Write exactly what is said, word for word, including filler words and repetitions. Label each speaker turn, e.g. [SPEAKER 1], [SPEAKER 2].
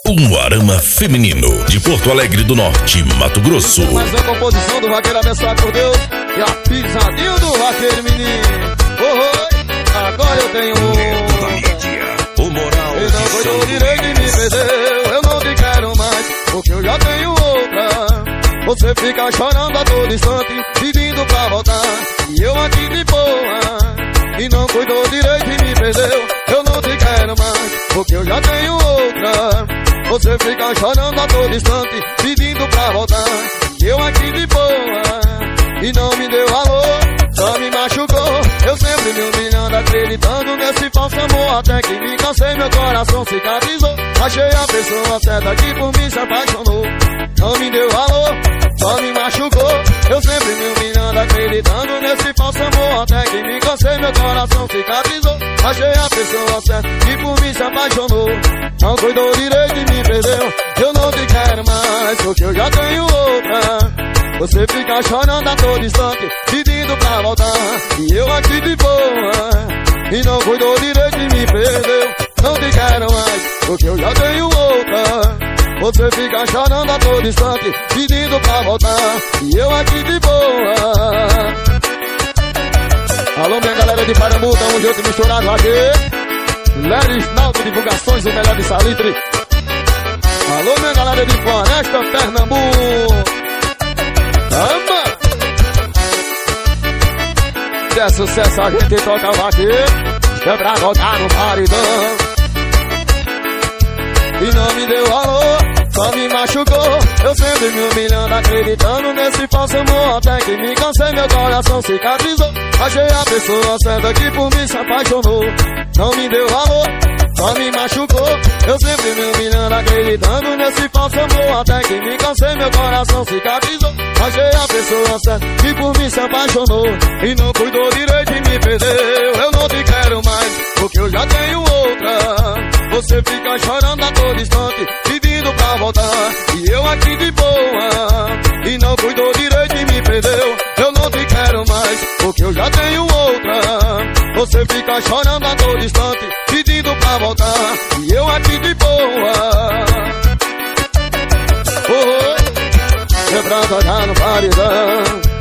[SPEAKER 1] Um arama feminino de Porto Alegre do Norte, Mato Grosso.
[SPEAKER 2] Mais uma composição do vaqueiro abençoado por Deus e a pisadinha do vaqueiro menino. Oh, oh, agora eu tenho
[SPEAKER 1] um. O moral
[SPEAKER 2] e não foi do direito e me perdeu. Eu não te quero mais, porque eu já tenho outra. Você fica chorando a todo instante, pedindo pra voltar, e eu aqui de boa. E não cuidou direito e me perdeu. Eu não te quero mais, porque eu já tenho outra. Você fica chorando a todo instante, pedindo pra voltar, e eu aqui de boa. E não me deu valor, só me machucou. Eu sempre me humilhando, acreditando nesse falso amor, até que me cansei, meu coração cicatrizou. Achei a pessoa certa que por mim se apaixonou. Não me deu valor, só me machucou. Eu sempre me humilhando, acreditando nesse falso amor, até que me cansei, meu coração cicatrizou. Achei a pessoa certa que por mim se apaixonou. Não cuidou direito e me perdeu. Eu não te quero mais, porque eu já tenho outra. Você fica chorando a todo instante, pedindo pra voltar, e eu aqui de boa. E não cuidou direito e me perdeu. Não te quero mais, porque eu já tenho outra. Você fica chorando a todo instante, pedindo pra voltar, e eu aqui de boa. Alô, minha galera de Parambu, tamo junto misturado aqui. Leris Naldo Divulgações, o melhor de Salitre. Alô, minha galera de Floresta, Pernambuco. Ama! Se é sucesso a gente toca aqui, é pra voltar no paredão. E não me deu valor, só me machucou. Eu sempre me humilhando, acreditando nesse falso amor, até que me cansei, meu coração cicatrizou. Achei a pessoa certa que por mim se apaixonou. Não me deu valor, só me machucou. Eu sempre me humilhando, acreditando nesse falso amor, até que me cansei, meu coração cicatrizou. Achei a pessoa certa que por mim se apaixonou. E não cuidou direito e me perdeu. Eu não te quero mais, porque eu já tenho outra. Você fica chorando a todo instante, pedindo pra voltar, e eu aqui de boa. E não cuidou direito e me perdeu. Eu não te quero mais, porque eu já tenho outra. Você fica chorando a todo instante, pedindo pra voltar, e eu aqui de boa. Oh, oh, quebrando olhar no paredão.